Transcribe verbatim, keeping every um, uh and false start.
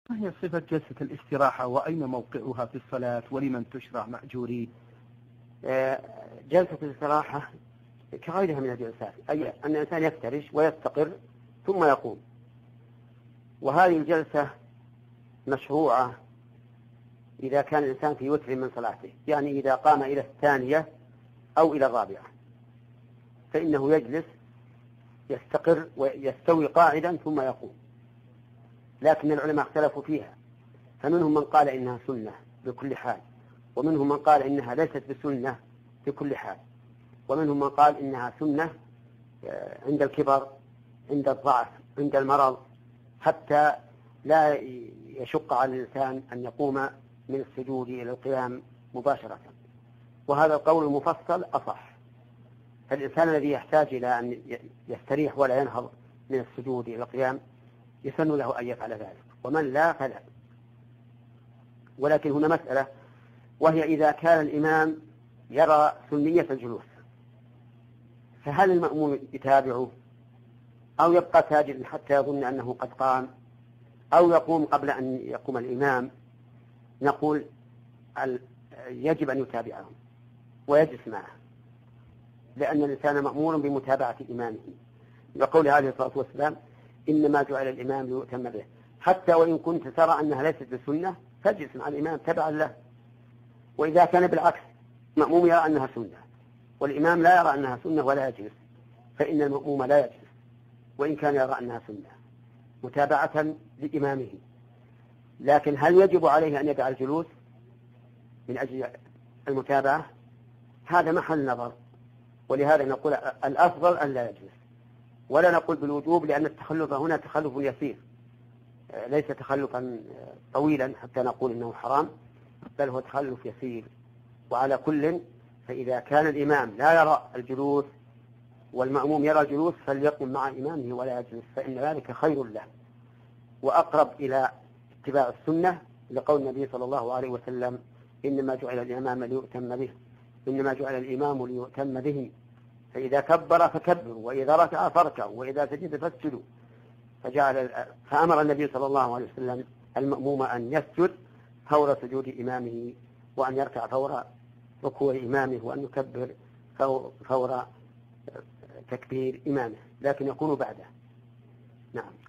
ما هي صفة جلسة الاستراحة وأين موقعها في الصلاة ولمن تشرع مأجورين؟ جلسة الاستراحة كغيرها من الجلسات، أي أن الإنسان يفترش ويستقر ثم يقوم، وهذه الجلسة مشروعة إذا كان الإنسان في وتر من صلاته، يعني إذا قام إلى الثانية أو إلى الرابعة فإنه يجلس يستقر ويستوي قاعدا ثم يقوم. لكن العلماء اختلفوا فيها، فمنهم من قال إنها سنة بكل حال، ومنهم من قال إنها ليست بسنة بكل حال، ومنهم من قال إنها سنة عند الكبر، عند الضعف، عند المرض، حتى لا يشق على الإنسان أن يقوم من السجود إلى القيام مباشرة. وهذا القول المفصل أصح. فالإنسان الذي يحتاج إلى أن يستريح ولا ينهض من السجود إلى القيام يسن له أن يفعل ذلك، ومن لا فلا. ولكن هنا مسألة، وهي إذا كان الإمام يرى سنية الجلوس فهل المأموم يتابعه أو يبقى ساجدا حتى يظن أنه قد قام أو يقوم قبل أن يقوم الإمام؟ نقول يجب أن يتابعه ويجلس معه، لأن الإنسان مأمور بمتابعة إمامه، يقول عليه الصلاة والسلام إنما جعل الإمام ليؤتم به. حتى وإن كنت ترى أنها ليست بسنة فاجلس مع الإمام تبعا له. وإذا كان بالعكس مأموم يرى أنها سنة والإمام لا يرى أنها سنة ولا يجلس، فإن المأموم لا يجلس وإن كان يرى أنها سنة متابعة لإمامه. لكن هل يجب عليه أن يدع الجلوس من أجل المتابعة؟ هذا محل نظر، ولهذا نقول الأفضل أن لا يجلس، ولا نقول بالوجوب، لأن التخلف هنا تخلف يسير ليس تخلفا طويلا حتى نقول إنه حرام، بل هو تخلف يسير. وعلى كل فإذا كان الإمام لا يرى الجلوس والمأموم يرى الجلوس فليقم مع إمامه ولا يجلس، فإن ذلك خير له وأقرب إلى اتباع السنة، لقول النبي صلى الله عليه وسلم إنما جعل الإمام ليؤتم به إنما جعل الإمام ليؤتم به، فإذا كبر فكبروا وإذا ركع فاركعوا وإذا سجد فاسجدوا. فجعل فأمر النبي صلى الله عليه وسلم المأموم أن يسجد فور سجود إمامه، وأن يركع فور ركوع إمامه، وأن يكبر فور تكبير إمامه، لكن يكون بعده. نعم.